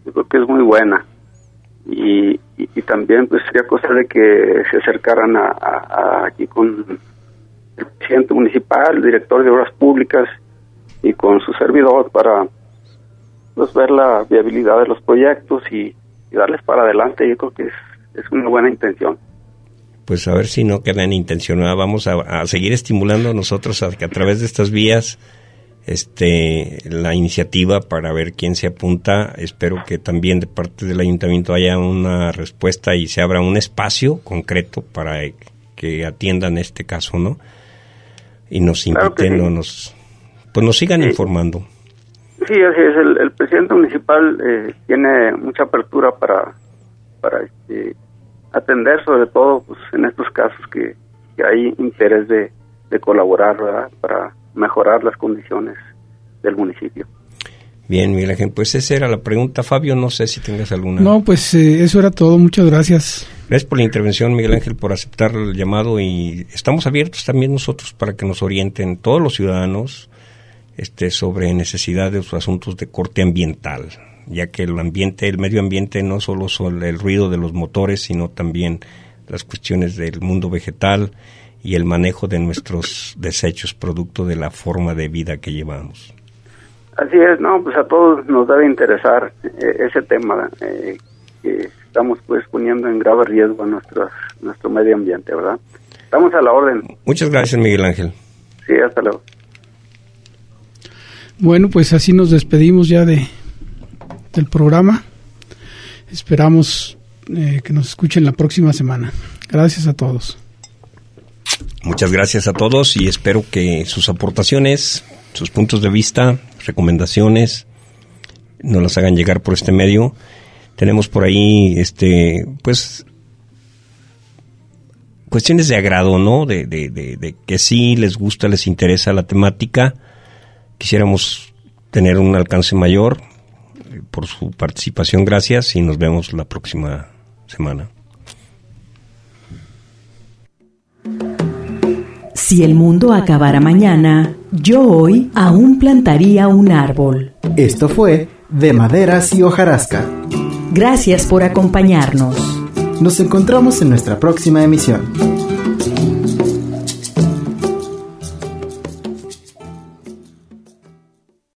yo creo que es muy buena. Y, y, y también pues sería cosa de que se acercaran a, a, a aquí con el presidente municipal, el director de obras públicas y con su servidor para pues ver la viabilidad de los proyectos y, y darles para adelante. Yo creo que es, es una buena intención. Pues a ver si no queda en intención. Vamos a, a seguir estimulando nosotros a que a través de estas vías este la iniciativa para ver quién se apunta. Espero que también de parte del ayuntamiento haya una respuesta y se abra un espacio concreto para que atiendan este caso, ¿no? Y nos inviten, claro sí. o nos pues nos sigan sí. informando. Sí, así es. El, el presidente municipal eh, tiene mucha apertura para para este, atender, sobre todo pues en estos casos que, que hay interés de, de colaborar, ¿verdad?, para mejorar las condiciones del municipio. Bien, Miguel Ángel, pues esa era la pregunta. Fabio, no sé si tengas alguna. No, pues eh, eso era todo. Muchas gracias. Gracias por la intervención, Miguel Ángel, por aceptar el llamado, y estamos abiertos también nosotros para que nos orienten todos los ciudadanos este sobre necesidades o asuntos de corte ambiental, ya que el ambiente, el medio ambiente no solo son el ruido de los motores, sino también las cuestiones del mundo vegetal y el manejo de nuestros desechos producto de la forma de vida que llevamos. Así es, no, pues a todos nos debe interesar eh, ese tema, eh, que estamos pues poniendo en grave riesgo a nuestro, nuestro medio ambiente, ¿verdad? Estamos a la orden. Muchas gracias, Miguel Ángel. Sí, hasta luego. Bueno, pues así nos despedimos ya de del programa. Esperamos eh, que nos escuchen la próxima semana. Gracias a todos. Muchas gracias a todos y espero que sus aportaciones, sus puntos de vista, recomendaciones, nos las hagan llegar por este medio. Tenemos por ahí, este, pues, cuestiones de agrado, ¿no? De, de, de, de que sí les gusta, les interesa la temática. Quisiéramos tener un alcance mayor. Por su participación, gracias, y nos vemos la próxima semana. Si el mundo acabara mañana, yo hoy aún plantaría un árbol. Esto fue De Maderas y Hojarasca. Gracias por acompañarnos. Nos encontramos en nuestra próxima emisión.